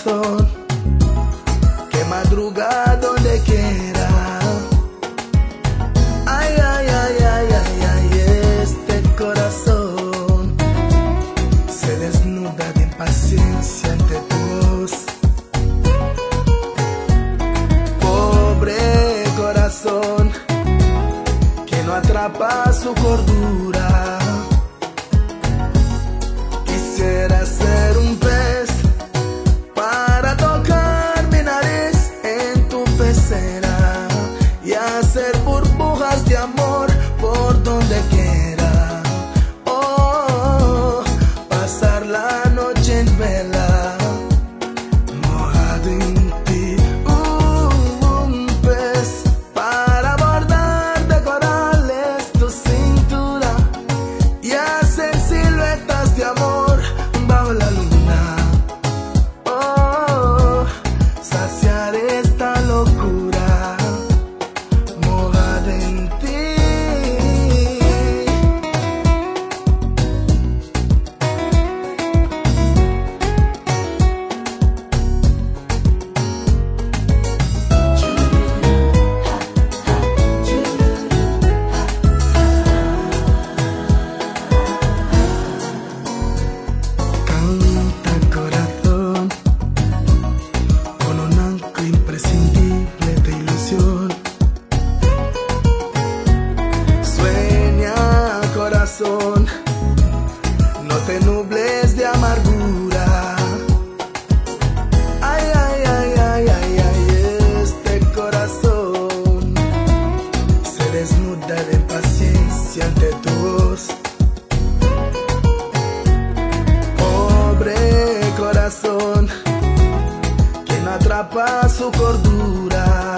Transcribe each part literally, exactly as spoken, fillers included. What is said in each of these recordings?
corazón que madruga donde quiera. Ay, ay, ay, ay, ay, ay, este corazón se desnuda de impaciencia ante tu voz. Pobre corazón que no atrapa su cordura. Quisiera ser un pez para tocar mi nariz en tu pecera y hacer burbujas de amor por donde quiera. Oh, pasar la noche en vela, mojado en ti. Uh, un pez para bordar de corales tu cintura y hacer siluetas de amor bajo la luna. Oh, saciar esta locura mojada en ti. Canta corazón con un ancla imprescindible de ilusión. Sueña corazón, no te nubles de amargura. Ay, ay, ay, ay, ay, ay, este corazón se desnuda de paciencia ante tu voz. Pobre corazón que no atrapa su cordura.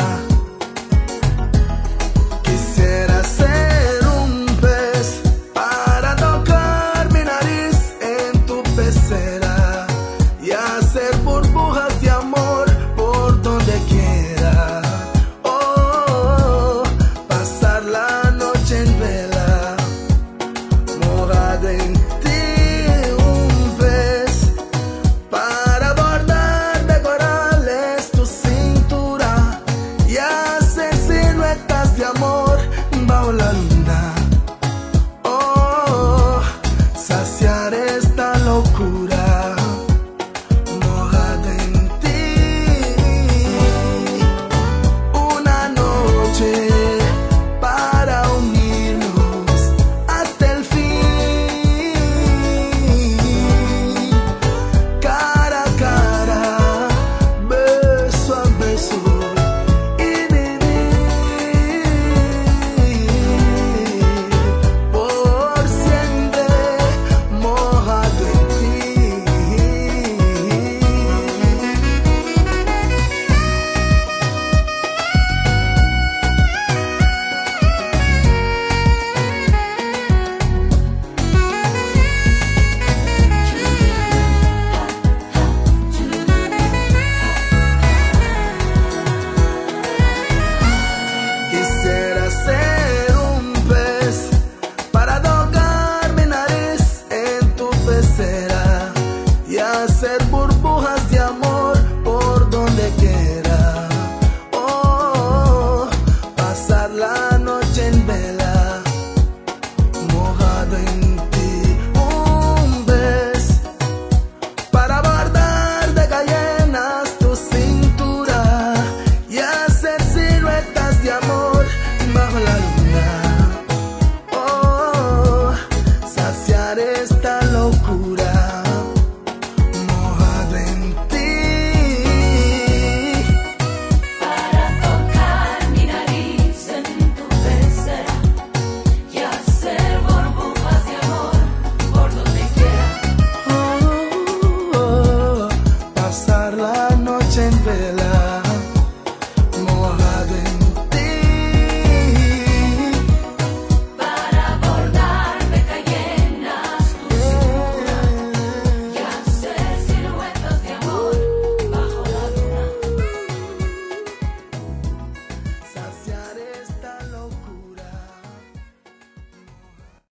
Quisiera ser un pez para tocar mi nariz en tu pecera y hacer burbujas de amor por donde quiera. Oh, pasar la noche en vela, mojada en ti. Un pez para bordar de corales tu cintura y hacer siluetas de amor bajo la luna. Oh, saciar esta locura mojada en ti. Una noche para unirnos hasta el fin, cara a cara, beso a beso y vivir por siempre mojado en ti. Quisiera ser un pez para tocar mi nariz en tu pecera y hacer burbujas